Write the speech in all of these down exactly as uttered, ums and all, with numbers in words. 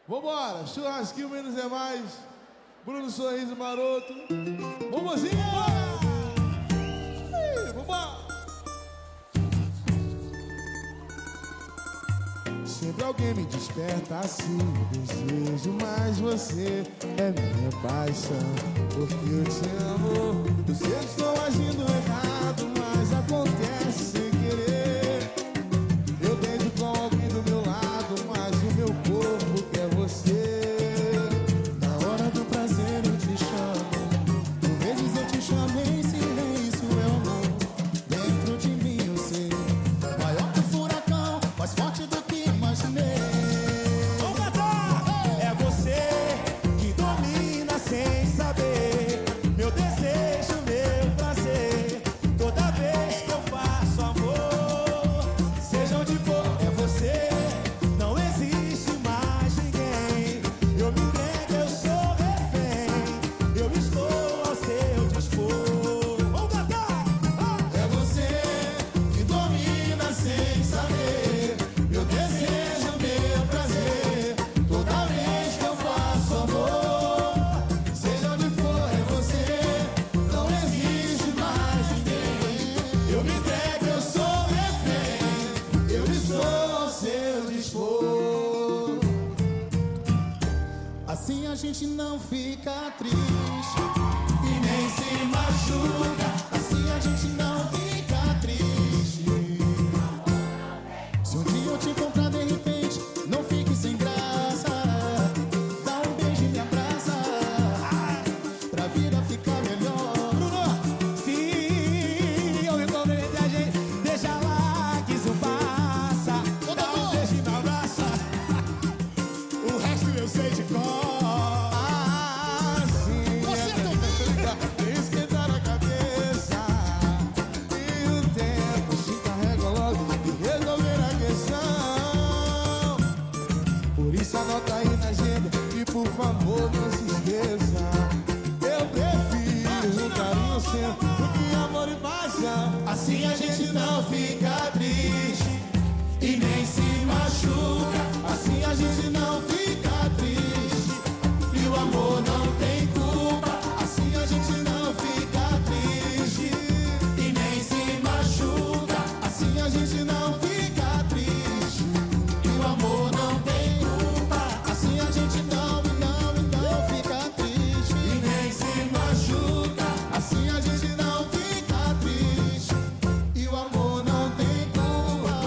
Vambora, churrasquinho menos é mais. Bruno Sorriso Maroto. Vambora, vambora! Vambora! Sempre alguém me desperta assim, eu desejo mais você, é minha paixão, porque eu te amo. Eu sei que estou agindo errado, mas acontece sem querer. Eu beijo com alguém do meu lado, mas o meu corpo quer você. Na hora do prazer eu te chamo, por vezes eu te chamo em silêncio, meu amor. Dentro de mim eu sei, maior que o furacão, mais forte do que imaginei. Vamos cantar! É você que domina sem saber meu desejo, meu prazer. Toda vez que eu faço amor, seja onde for, é você. Não existe mais ninguém. Eu me entrego, eu sou refém. Eu estou ao seu dispor. Vamos cantar! Ah! É você que domina sem saber meu desejo, meu prazer. Toda vez que eu faço amor, seja onde for, é você. Não existe mais ninguém. Eu me entrego, eu sou refém. Eu estou ao seu dispor. Assim a gente não fica triste e nem se machuca. Assim a gente não fica triste. Se um dia eu te encontrar de repente, não fique sem graça. Dá um beijo e me abraça, pra vida ficar melhor. Bruno, se eu encontrei a gente, deixa lá que isso passa. Dá um beijo e me abraça. O resto eu sei de cor. Assim Você também esquentar a cabeça e o tempo se carrega logo e resolver a questão. Por isso anota aí na agenda e por favor não se esqueça. Eu prefiro um carinho sempre do que amor e paixão. Assim a gente não fica triste e nem se machuca. Assim a gente não fica triste e o amor não tem culpa. Assim a gente não fica triste e nem se machuca. Assim a gente não fica triste e o amor não tem culpa. Assim a gente não, não, não fica triste e nem se machuca. Assim a gente não fica triste e o amor não tem culpa.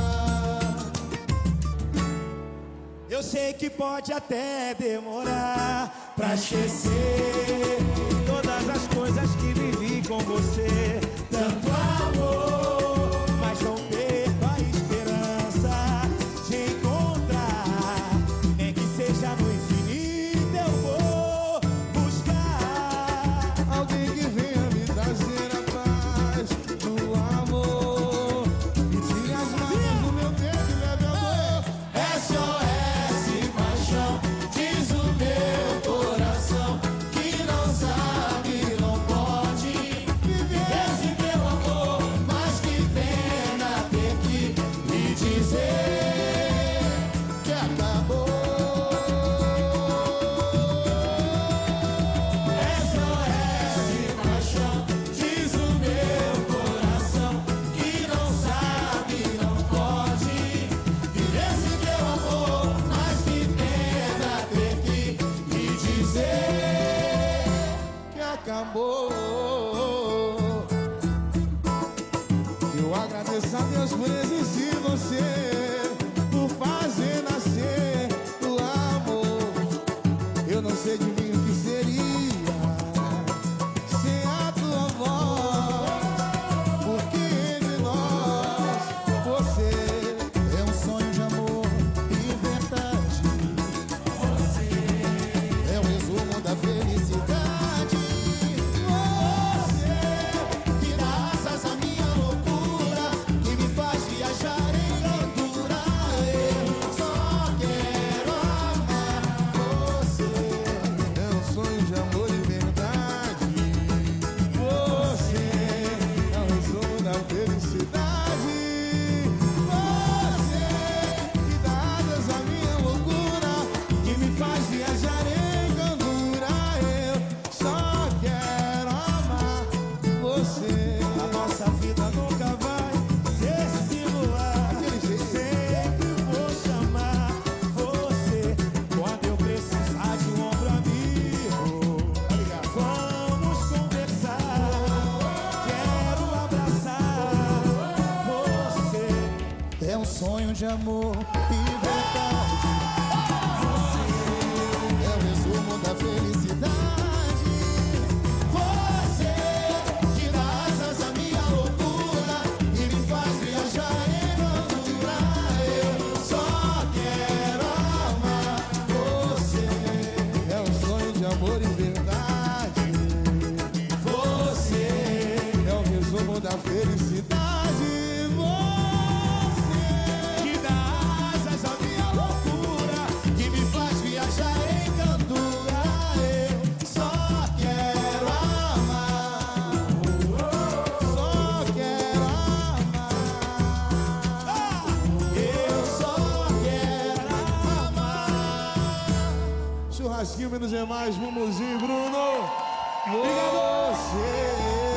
Eu sei que pode até demorar pra esquecer todas as coisas que vivi com você. Tanto amor, mas não perco a esperança de encontrar. Nem que seja no infinito eu vou buscar Alguém que venha me trazer a paz do amor e tire as marcas do meu peito e leve a dor. S O S paixão, diz o meu coração que não sabe, não pode viver de amor e verdade. Você é o resumo da felicidade. Você que dá asas à minha loucura e me faz viajar em aventura. Eu só quero amar você. É um sonho de amor e verdade. Você é o resumo da felicidade. Churrasquinho, menos é mais, Mumuzinho, Bruno. Obrigado. Você